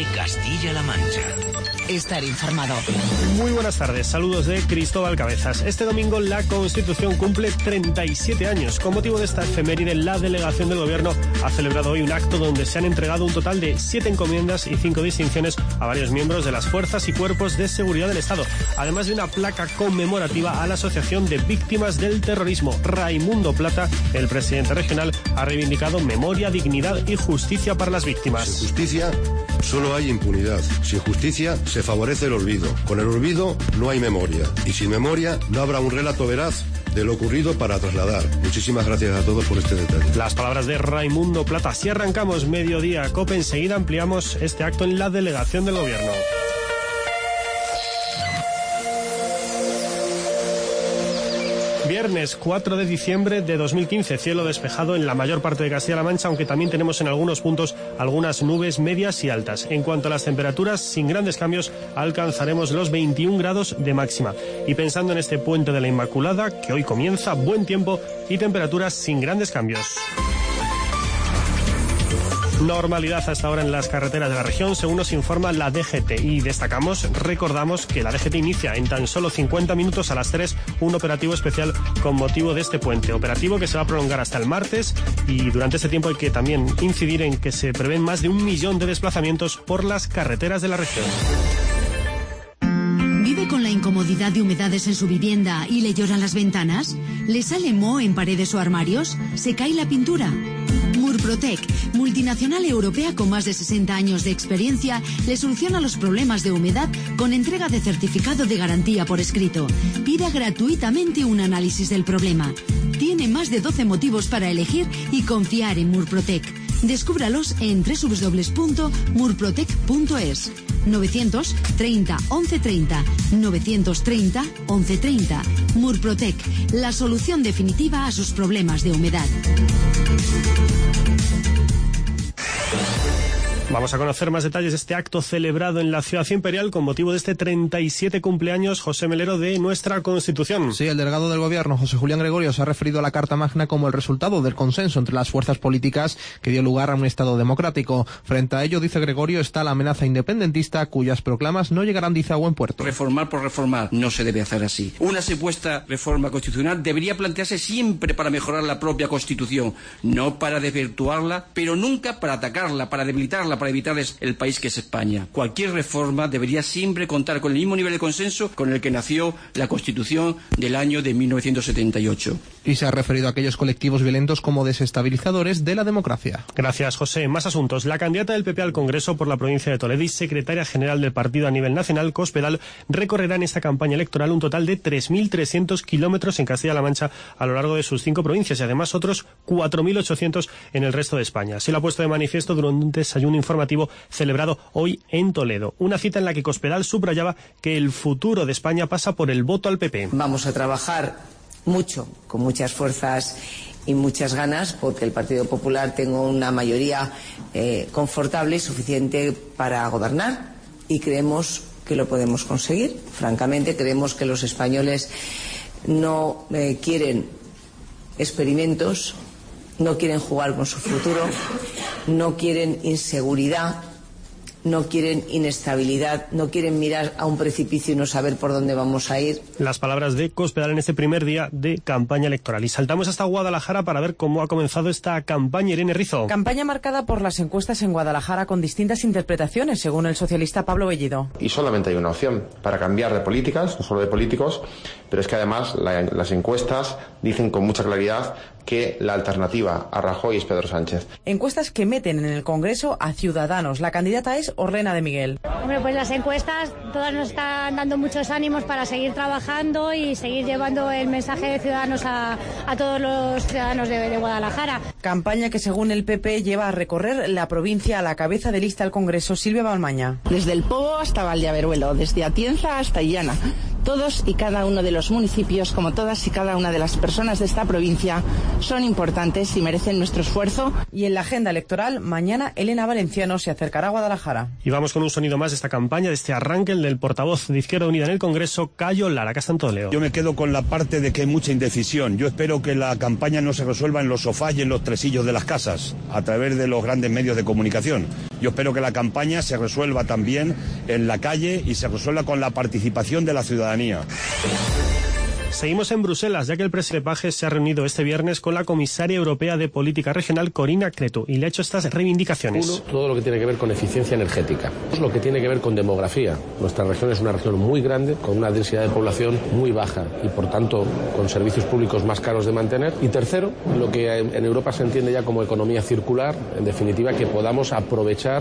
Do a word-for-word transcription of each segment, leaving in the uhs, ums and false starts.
de Castilla-La Mancha. Estar informado. Muy buenas tardes, saludos de Cristóbal Cabezas. Este domingo la Constitución cumple treinta y siete años. Con motivo de esta efeméride, la delegación del Gobierno ha celebrado hoy un acto donde se han entregado un total de siete encomiendas y cinco distinciones a varios miembros de las fuerzas y cuerpos de seguridad del Estado, además de una placa conmemorativa a la Asociación de Víctimas del Terrorismo. Raimundo Plata, el presidente regional, ha reivindicado memoria, dignidad y justicia para las víctimas. Sin justicia solo hay impunidad. Sin justicia se favorece el olvido. Con el olvido no hay memoria. Y sin memoria no habrá un relato veraz de lo ocurrido para trasladar. Muchísimas gracias a todos por este detalle. Las palabras de Raimundo Plata. Si arrancamos mediodía COPE, enseguida ampliamos este acto en la delegación del Gobierno. Viernes cuatro de diciembre de dos mil quince, cielo despejado en la mayor parte de Castilla-La Mancha, aunque también tenemos en algunos puntos algunas nubes medias y altas. En cuanto a las temperaturas, sin grandes cambios, alcanzaremos los veintiún grados de máxima. Y pensando en este puente de la Inmaculada, que hoy comienza, buen tiempo y temperaturas sin grandes cambios. Normalidad hasta ahora en las carreteras de la región, según nos informa la D G T. Y destacamos, recordamos que la D G T inicia en tan solo cincuenta minutos a las tres un operativo especial con motivo de este puente. Operativo que se va a prolongar hasta el martes, y durante este tiempo hay que también incidir en que se prevén más de un millón de desplazamientos por las carreteras de la región. ¿Vive con la incomodidad de humedades en su vivienda y le lloran las ventanas? ¿Le sale moho en paredes o armarios? ¿Se cae la pintura? Murprotec, multinacional europea con más de sesenta años de experiencia, le soluciona los problemas de humedad con entrega de certificado de garantía por escrito. Pida gratuitamente un análisis del problema. Tiene más de doce motivos para elegir y confiar en Murprotec. Descúbralos en doble u doble u doble u punto murprotec punto es. novecientos treinta once treinta, novecientos treinta once treinta. Murprotec, la solución definitiva a sus problemas de humedad. Vamos a conocer más detalles de este acto celebrado en la Ciudad Imperial con motivo de este treinta y siete cumpleaños, José Melero, de nuestra Constitución. Sí, el delegado del Gobierno, José Julián Gregorio, se ha referido a la Carta Magna como el resultado del consenso entre las fuerzas políticas que dio lugar a un Estado democrático. Frente a ello, dice Gregorio, está la amenaza independentista cuyas proclamas no llegarán, dice, a buen puerto. Reformar por reformar no se debe hacer así. Una supuesta reforma constitucional debería plantearse siempre para mejorar la propia Constitución, no para desvirtuarla, pero nunca para atacarla, para debilitarla, para evitarles el país que es España. Cualquier reforma debería siempre contar con el mismo nivel de consenso con el que nació la Constitución del año de mil novecientos setenta y ocho. Y se ha referido a aquellos colectivos violentos como desestabilizadores de la democracia. Gracias, José. Más asuntos. La candidata del P P al Congreso por la provincia de Toledo y secretaria general del partido a nivel nacional, Cospedal, recorrerá en esta campaña electoral un total de tres mil trescientos kilómetros en Castilla-La Mancha a lo largo de sus cinco provincias y además otros cuatro mil ochocientos en el resto de España. Se lo ha puesto de manifiesto durante un desayuno informativo celebrado hoy en Toledo. Una cita en la que Cospedal subrayaba que el futuro de España pasa por el voto al P P. Vamos a trabajar mucho, con muchas fuerzas y muchas ganas, porque el Partido Popular tenga una mayoría eh, confortable y suficiente para gobernar, y creemos que lo podemos conseguir. Francamente, creemos que los españoles no eh, quieren experimentos, no quieren jugar con su futuro, no quieren inseguridad, no quieren inestabilidad, no quieren mirar a un precipicio y no saber por dónde vamos a ir. Las palabras de Cospedal en este primer día de campaña electoral. Y saltamos hasta Guadalajara para ver cómo ha comenzado esta campaña. Irene Rizo. Campaña marcada por las encuestas en Guadalajara con distintas interpretaciones, según el socialista Pablo Bellido. Y solamente hay una opción para cambiar de políticas, no solo de políticos, pero es que además la, las encuestas dicen con mucha claridad que la alternativa a Rajoy es Pedro Sánchez. Encuestas que meten en el Congreso a Ciudadanos. La candidata es Orlena de Miguel. Hombre, pues las encuestas todas nos están dando muchos ánimos para seguir trabajando y seguir llevando el mensaje de Ciudadanos a, a todos los ciudadanos de, de Guadalajara. Campaña que, según el P P, lleva a recorrer la provincia a la cabeza de lista al Congreso, Silvia Balmaña. Desde El Pobo hasta Valdeaveruelo, desde Atienza hasta Illana. Todos y cada uno de los municipios, como todas y cada una de las personas de esta provincia, son importantes y merecen nuestro esfuerzo. Y en la agenda electoral, mañana Elena Valenciano se acercará a Guadalajara. Y vamos con un sonido más de esta campaña, de este arranque, el del portavoz de Izquierda Unida en el Congreso, Cayo Lara, que está en Toledo. Yo me quedo con la parte de que hay mucha indecisión. Yo espero que la campaña no se resuelva en los sofás y en los tresillos de las casas, a través de los grandes medios de comunicación. Yo espero que la campaña se resuelva también en la calle y se resuelva con la participación de la ciudadanía. Seguimos en Bruselas, ya que el presidente Pajes se ha reunido este viernes con la comisaria europea de Política Regional, Corina Cretu, y le ha hecho estas reivindicaciones. Uno, todo lo que tiene que ver con eficiencia energética. Dos, lo que tiene que ver con demografía. Nuestra región es una región muy grande, con una densidad de población muy baja y, por tanto, con servicios públicos más caros de mantener. Y tercero, lo que en Europa se entiende ya como economía circular, en definitiva, que podamos aprovechar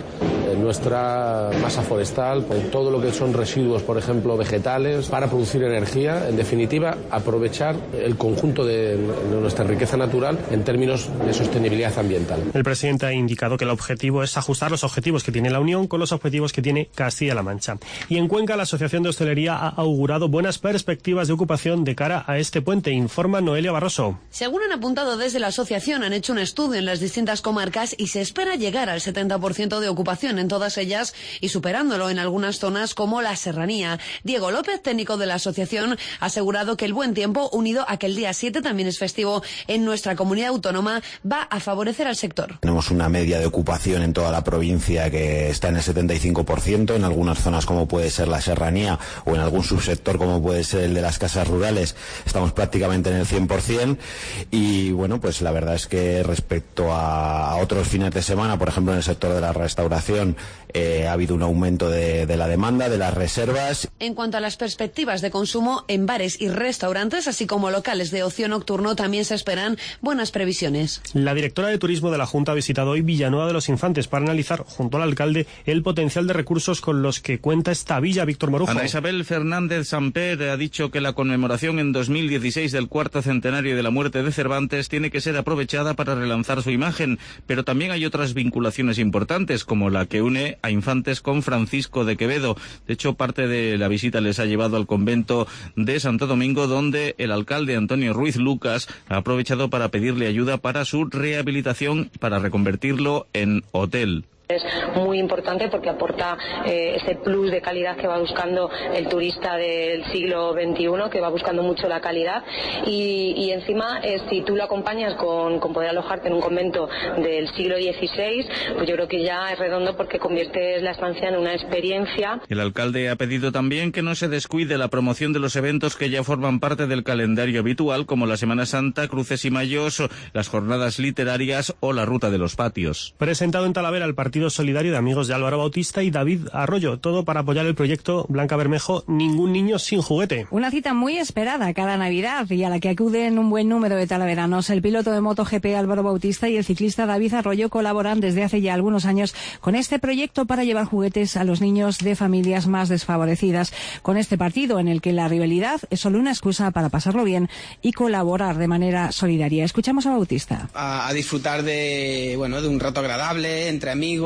nuestra masa forestal, todo lo que son residuos, por ejemplo, vegetales, para producir energía, en definitiva, aprovechar el conjunto de nuestra riqueza natural en términos de sostenibilidad ambiental. El presidente ha indicado que el objetivo es ajustar los objetivos que tiene la Unión con los objetivos que tiene Castilla-La Mancha. Y en Cuenca, la Asociación de Hostelería ha augurado buenas perspectivas de ocupación de cara a este puente, informa Noelia Barroso. Según han apuntado desde la asociación, han hecho un estudio en las distintas comarcas y se espera llegar al setenta por ciento de ocupación en todas ellas y superándolo en algunas zonas como la Serranía. Diego López, técnico de la asociación, ha asegurado que el buen tiempo, unido a que el día siete también es festivo en nuestra comunidad autónoma, va a favorecer al sector. Tenemos una media de ocupación en toda la provincia que está en el setenta y cinco por ciento, en algunas zonas como puede ser la Serranía o en algún subsector como puede ser el de las casas rurales estamos prácticamente en el cien por ciento y bueno, pues la verdad es que respecto a, a otros fines de semana, por ejemplo en el sector de la restauración, eh, ha habido un aumento de, de la demanda, de las reservas. En cuanto a las perspectivas de consumo, en bares y restaurantes, así como locales de ocio nocturno, también se esperan buenas previsiones. La directora de Turismo de la Junta ha visitado hoy Villanueva de los Infantes para analizar, junto al alcalde, el potencial de recursos con los que cuenta esta villa. Víctor Morujo. Ana Isabel Fernández Samper ha dicho que la conmemoración en dos mil dieciséis del cuarto centenario de la muerte de Cervantes tiene que ser aprovechada para relanzar su imagen, pero también hay otras vinculaciones importantes, como la que une a Infantes con Francisco de Quevedo. De hecho, parte de la visita les ha llevado al convento de Santo Domingo, donde el alcalde Antonio Ruiz Lucas ha aprovechado para pedirle ayuda para su rehabilitación, para reconvertirlo en hotel. Es muy importante porque aporta eh, ese plus de calidad que va buscando el turista del siglo veintiuno, que va buscando mucho la calidad y, y encima eh, si tú lo acompañas con, con poder alojarte en un convento del siglo dieciséis, pues yo creo que ya es redondo porque conviertes la estancia en una experiencia. El alcalde ha pedido también que no se descuide la promoción de los eventos que ya forman parte del calendario habitual, como la Semana Santa, Cruces y Mayos, las jornadas literarias o la Ruta de los Patios. Presentado en Talavera el Partido Solidario de Amigos de Álvaro Bautista y David Arroyo, todo para apoyar el proyecto Blanca Bermejo, Ningún Niño Sin Juguete. Una cita muy esperada cada Navidad y a la que acuden un buen número de talaveranos. El piloto de MotoGP Álvaro Bautista y el ciclista David Arroyo colaboran desde hace ya algunos años con este proyecto para llevar juguetes a los niños de familias más desfavorecidas. Con este partido en el que la rivalidad es solo una excusa para pasarlo bien y colaborar de manera solidaria. Escuchamos a Bautista. A, a disfrutar de, bueno, de un rato agradable entre amigos,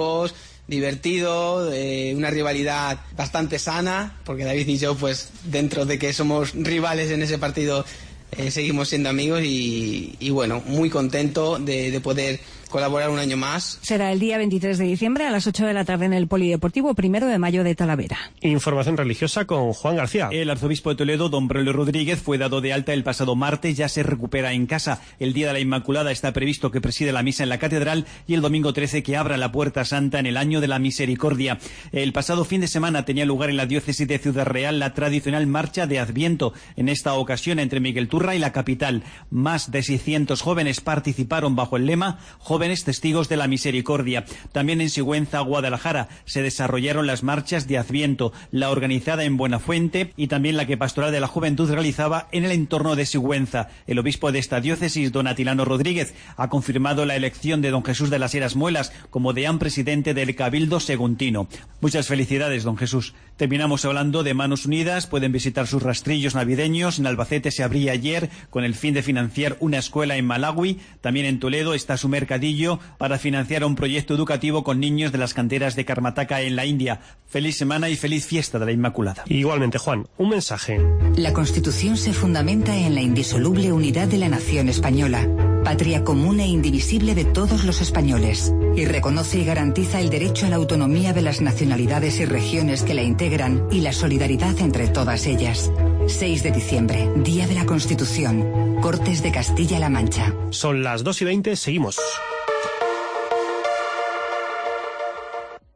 divertido, eh, una rivalidad bastante sana, porque David y yo, pues dentro de que somos rivales en ese partido, eh, seguimos siendo amigos y, y bueno, muy contento de, de poder colaborar un año más. Será el día veintitrés de diciembre a las ocho de la tarde en el Polideportivo Primero de Mayo de Talavera. Información religiosa con Juan García. El arzobispo de Toledo, don Braulio Rodríguez, fue dado de alta el pasado martes, ya se recupera en casa. El día de la Inmaculada está previsto que preside la misa en la catedral y el domingo trece que abra la Puerta Santa en el año de la Misericordia. El pasado fin de semana tenía lugar en la diócesis de Ciudad Real la tradicional marcha de Adviento, en esta ocasión entre Miguel Turra y la capital. Más de seiscientos jóvenes participaron bajo el lema Jóvenes Testigos de la Misericordia. También en Sigüenza, Guadalajara, se desarrollaron las marchas de Adviento, la organizada en Buenafuente y también la que Pastoral de la Juventud realizaba en el entorno de Sigüenza. El obispo de esta diócesis, don Atilano Rodríguez, ha confirmado la elección de don Jesús de las Heras Muelas como deán presidente del Cabildo Seguntino. Muchas felicidades, don Jesús. Terminamos hablando de Manos Unidas. Pueden visitar sus rastrillos navideños. En Albacete se abría ayer con el fin de financiar una escuela en Malawi. También en Toledo está su mercadillo para financiar un proyecto educativo con niños de las canteras de Karnataka en la India. Feliz semana y feliz fiesta de la Inmaculada. Igualmente, Juan, un mensaje. La Constitución se fundamenta en la indisoluble unidad de la nación española, patria común e indivisible de todos los españoles, y reconoce y garantiza el derecho a la autonomía de las nacionalidades y regiones que la integran y la solidaridad entre todas ellas. seis de diciembre, Día de la Constitución, Cortes de Castilla-La Mancha. Son las dos y veinte, seguimos.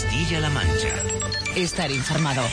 Castilla-La Mancha. Estar informado.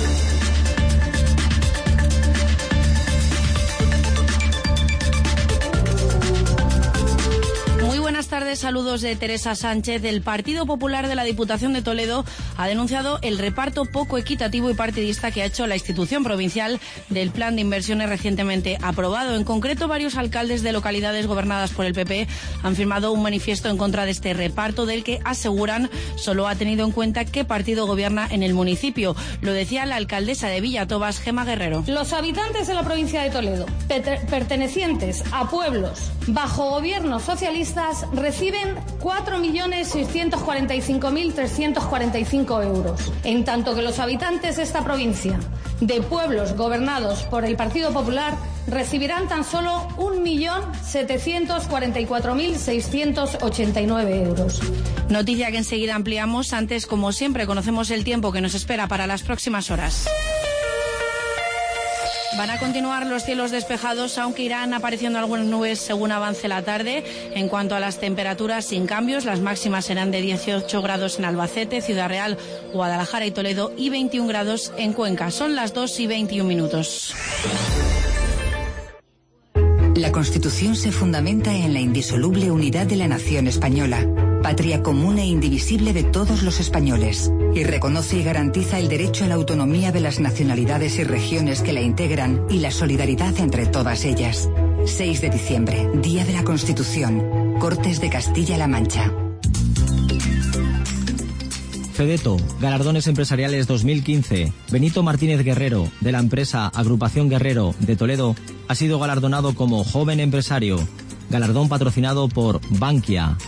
Buenas tardes, saludos de Teresa Sánchez. El Partido Popular de la Diputación de Toledo ha denunciado el reparto poco equitativo y partidista que ha hecho la institución provincial del plan de inversiones recientemente aprobado. En concreto, varios alcaldes de localidades gobernadas por el P P han firmado un manifiesto en contra de este reparto, del que aseguran solo ha tenido en cuenta qué partido gobierna en el municipio. Lo decía la alcaldesa de Villatobas, Gema Guerrero. Los habitantes de la provincia de Toledo, pertenecientes a pueblos bajo gobiernos socialistas, reciben cuatro millones seiscientos cuarenta y cinco mil trescientos cuarenta y cinco euros, en tanto que los habitantes de esta provincia, de pueblos gobernados por el Partido Popular, recibirán tan solo un millón setecientos cuarenta y cuatro mil seiscientos ochenta y nueve euros. Noticia que enseguida ampliamos. Antes, como siempre, conocemos el tiempo que nos espera para las próximas horas. Van a continuar los cielos despejados, aunque irán apareciendo algunas nubes según avance la tarde. En cuanto a las temperaturas, sin cambios, las máximas serán de dieciocho grados en Albacete, Ciudad Real, Guadalajara y Toledo, y veintiún grados en Cuenca. Son las dos y veintiún minutos. La Constitución se fundamenta en la indisoluble unidad de la nación española, patria común e indivisible de todos los españoles, y reconoce y garantiza el derecho a la autonomía de las nacionalidades y regiones que la integran y la solidaridad entre todas ellas. seis de diciembre, Día de la Constitución, Cortes de Castilla-La Mancha. Fedeto, Galardones Empresariales dos mil quince. Benito Martínez Guerrero, de la empresa Agrupación Guerrero de Toledo, ha sido galardonado como Joven Empresario. Galardón patrocinado por Bankia.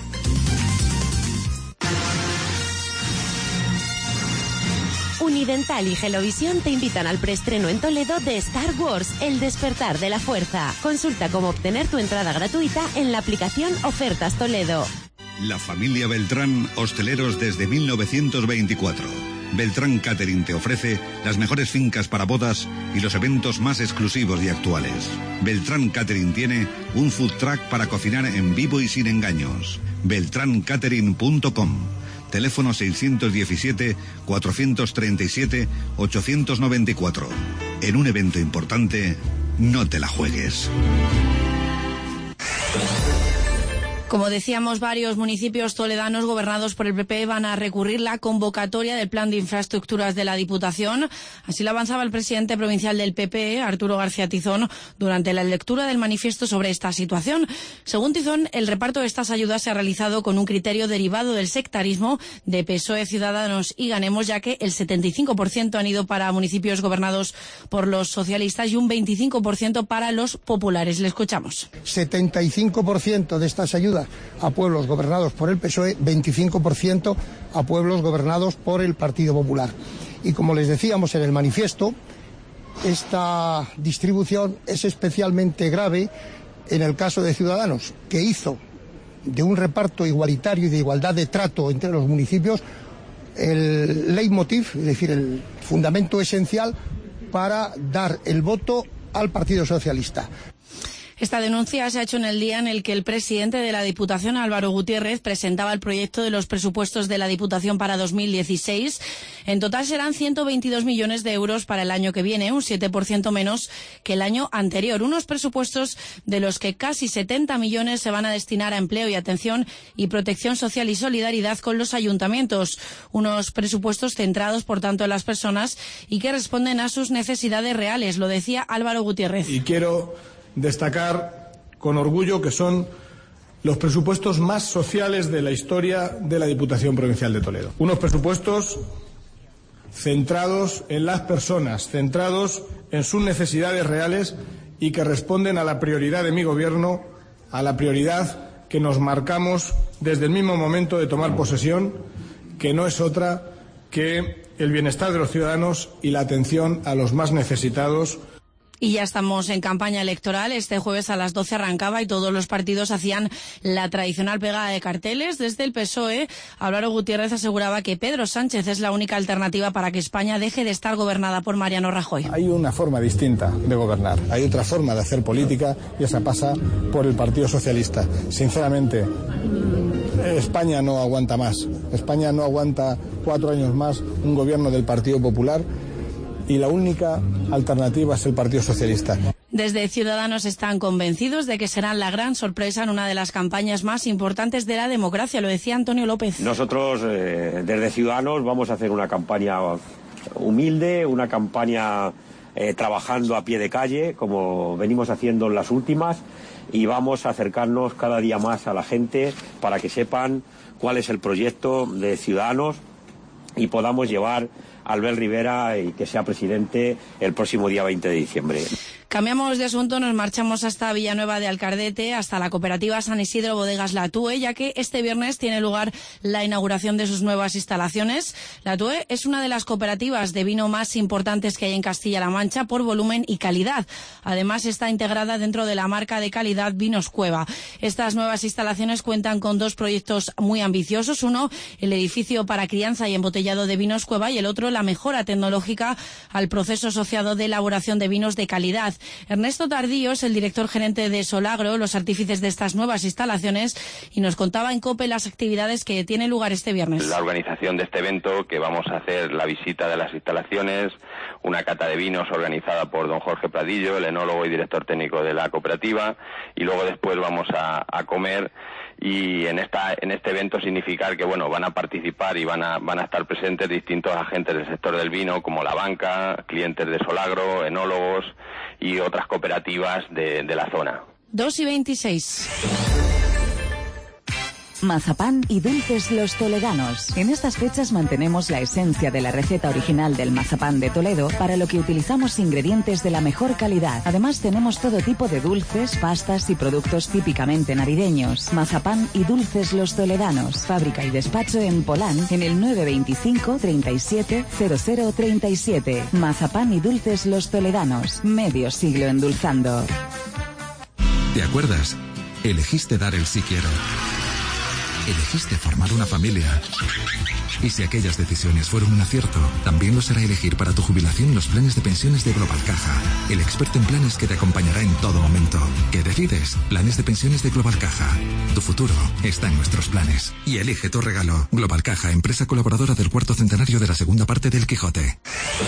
Unidental y Gelovisión te invitan al preestreno en Toledo de Star Wars, El Despertar de la Fuerza. Consulta cómo obtener tu entrada gratuita en la aplicación Ofertas Toledo. La familia Beltrán, hosteleros desde mil novecientos veinticuatro. Beltrán Catering te ofrece las mejores fincas para bodas y los eventos más exclusivos y actuales. Beltrán Catering tiene un food truck para cocinar en vivo y sin engaños. beltrán catering punto com. Teléfono seiscientos diecisiete, cuatrocientos treinta y siete, ochocientos noventa y cuatro. En un evento importante, no te la juegues. Como decíamos, varios municipios toledanos gobernados por el P P van a recurrir la convocatoria del Plan de Infraestructuras de la Diputación. Así lo avanzaba el presidente provincial del P P, Arturo García Tizón, durante la lectura del manifiesto sobre esta situación. Según Tizón, el reparto de estas ayudas se ha realizado con un criterio derivado del sectarismo de P S O E, Ciudadanos y Ganemos, ya que el setenta y cinco por ciento han ido para municipios gobernados por los socialistas y un veinticinco por ciento para los populares. Le escuchamos. setenta y cinco por ciento de estas ayudas a pueblos gobernados por el P S O E, veinticinco por ciento a pueblos gobernados por el Partido Popular. Y como les decíamos en el manifiesto, esta distribución es especialmente grave en el caso de Ciudadanos, que hizo de un reparto igualitario y de igualdad de trato entre los municipios el leitmotiv, es decir, el fundamento esencial para dar el voto al Partido Socialista. Esta denuncia se ha hecho en el día en el que el presidente de la Diputación, Álvaro Gutiérrez, presentaba el proyecto de los presupuestos de la Diputación para dos mil dieciséis. En total serán ciento veintidós millones de euros para el año que viene, un siete por ciento menos que el año anterior. Unos presupuestos de los que casi setenta millones se van a destinar a empleo y atención y protección social y solidaridad con los ayuntamientos. Unos presupuestos centrados, por tanto, en las personas y que responden a sus necesidades reales, lo decía Álvaro Gutiérrez. Y quiero destacar con orgullo que son los presupuestos más sociales de la historia de la Diputación Provincial de Toledo. Unos presupuestos centrados en las personas, centrados en sus necesidades reales y que responden a la prioridad de mi gobierno, a la prioridad que nos marcamos desde el mismo momento de tomar posesión, que no es otra que el bienestar de los ciudadanos y la atención a los más necesitados. Y ya estamos en campaña electoral. Este jueves a las doce arrancaba y todos los partidos hacían la tradicional pegada de carteles. Desde el P S O E, Álvaro Gutiérrez aseguraba que Pedro Sánchez es la única alternativa para que España deje de estar gobernada por Mariano Rajoy. Hay una forma distinta de gobernar, hay otra forma de hacer política y esa pasa por el Partido Socialista. Sinceramente, España no aguanta más. España no aguanta cuatro años más un gobierno del Partido Popular y la única alternativa es el Partido Socialista. Desde Ciudadanos están convencidos de que serán la gran sorpresa en una de las campañas más importantes de la democracia, lo decía Antonio López. Nosotros, eh, desde Ciudadanos, vamos a hacer una campaña humilde, una campaña eh, trabajando a pie de calle, como venimos haciendo en las últimas, y vamos a acercarnos cada día más a la gente para que sepan cuál es el proyecto de Ciudadanos y podamos llevar a Albert Rivera y que sea presidente el próximo día veinte de diciembre. Cambiamos de asunto, nos marchamos hasta Villanueva de Alcardete, hasta la cooperativa San Isidro Bodegas La Tue, ya que este viernes tiene lugar la inauguración de sus nuevas instalaciones. La Tue es una de las cooperativas de vino más importantes que hay en Castilla-La Mancha por volumen y calidad. Además, está integrada dentro de la marca de calidad Vinos Cueva. Estas nuevas instalaciones cuentan con dos proyectos muy ambiciosos. Uno, el edificio para crianza y embotellado de Vinos Cueva, y el otro, la mejora tecnológica al proceso asociado de elaboración de vinos de calidad. Ernesto Tardío es el director gerente de Solagro, los artífices de estas nuevas instalaciones, y nos contaba en COPE las actividades que tienen lugar este viernes. La organización de este evento, que vamos a hacer la visita de las instalaciones, una cata de vinos organizada por don Jorge Pradillo, el enólogo y director técnico de la cooperativa, y luego después vamos a, a comer. Y en esta en este evento significar que bueno van a participar y van a van a estar presentes distintos agentes del sector del vino, como la banca, clientes de Solagro, enólogos y otras cooperativas de, de la zona. dos y veintiséis. Mazapán y dulces Los Toledanos. En estas fechas mantenemos la esencia de la receta original del mazapán de Toledo, para lo que utilizamos ingredientes de la mejor calidad. Además, tenemos todo tipo de dulces, pastas y productos típicamente navideños. Mazapán y dulces Los Toledanos. Fábrica y despacho en Polán, en el nueve veinticinco, treinta y siete, cero cero treinta y siete. Mazapán y dulces Los Toledanos. Medio siglo endulzando. ¿Te acuerdas? Elegiste dar el sí quiero. Elegiste formar una familia. Y si aquellas decisiones fueron un acierto, también lo será elegir para tu jubilación los planes de pensiones de Global Caja, el experto en planes que te acompañará en todo momento. ¿Qué decides? Planes de pensiones de Global Caja. Tu futuro está en nuestros planes. Y elige tu regalo. Global Caja, empresa colaboradora del cuarto centenario de la segunda parte del Quijote.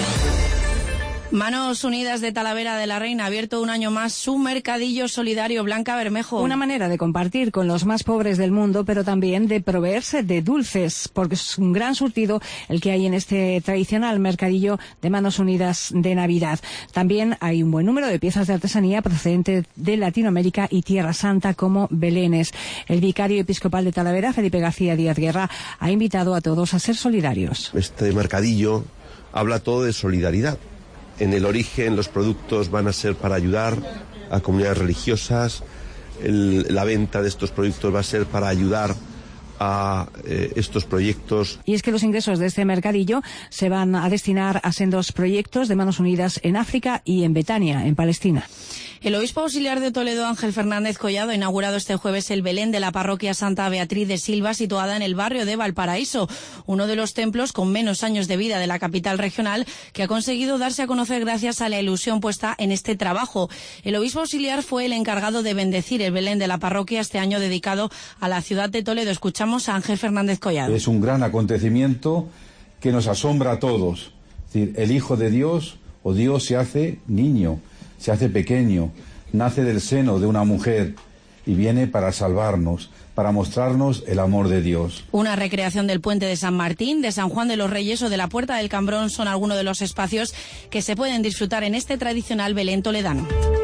Manos Unidas de Talavera de la Reina ha abierto un año más su mercadillo solidario. Blanca Bermejo. Una manera de compartir con los más pobres del mundo, pero también de proveerse de dulces, porque es un gran surtido el que hay en este tradicional mercadillo de Manos Unidas de Navidad. También hay un buen número de piezas de artesanía procedentes de Latinoamérica y Tierra Santa, como belenes. El vicario episcopal de Talavera, Felipe García Díaz Guerra, ha invitado a todos a ser solidarios. Este mercadillo habla todo de solidaridad. En el origen los productos van a ser para ayudar a comunidades religiosas, el, la venta de estos productos va a ser para ayudar a eh, estos proyectos. Y es que los ingresos de este mercadillo se van a destinar a sendos proyectos de Manos Unidas en África y en Betania, en Palestina. El obispo auxiliar de Toledo, Ángel Fernández Collado, ha inaugurado este jueves el Belén de la parroquia Santa Beatriz de Silva, situada en el barrio de Valparaíso, uno de los templos con menos años de vida de la capital regional, que ha conseguido darse a conocer gracias a la ilusión puesta en este trabajo. El obispo auxiliar fue el encargado de bendecir el Belén de la parroquia este año dedicado a la ciudad de Toledo. Escuchamos a Ángel Fernández Collado. Es un gran acontecimiento que nos asombra a todos. Es decir, el Hijo de Dios, o Dios, se hace niño, se hace pequeño, nace del seno de una mujer y viene para salvarnos, para mostrarnos el amor de Dios. Una recreación del puente de San Martín, de San Juan de los Reyes o de la Puerta del Cambrón son algunos de los espacios que se pueden disfrutar en este tradicional Belén toledano.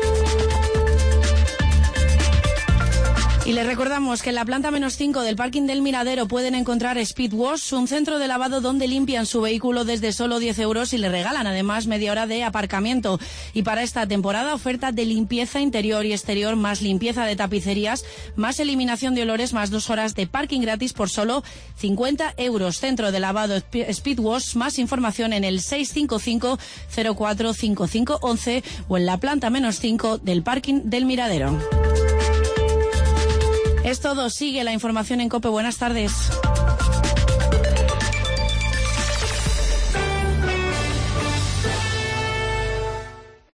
Y les recordamos que en la planta menos cinco del parking del Miradero pueden encontrar Speed Wash, un centro de lavado donde limpian su vehículo desde solo diez euros y le regalan además media hora de aparcamiento. Y para esta temporada, oferta de limpieza interior y exterior, más limpieza de tapicerías, más eliminación de olores, más dos horas de parking gratis por solo cincuenta euros. Centro de lavado Speed Wash. Más información en el seis cinco cinco, cero cuatro cinco cinco once o en la planta menos cinco del parking del Miradero. Es todo, sigue la información en COPE. Buenas tardes.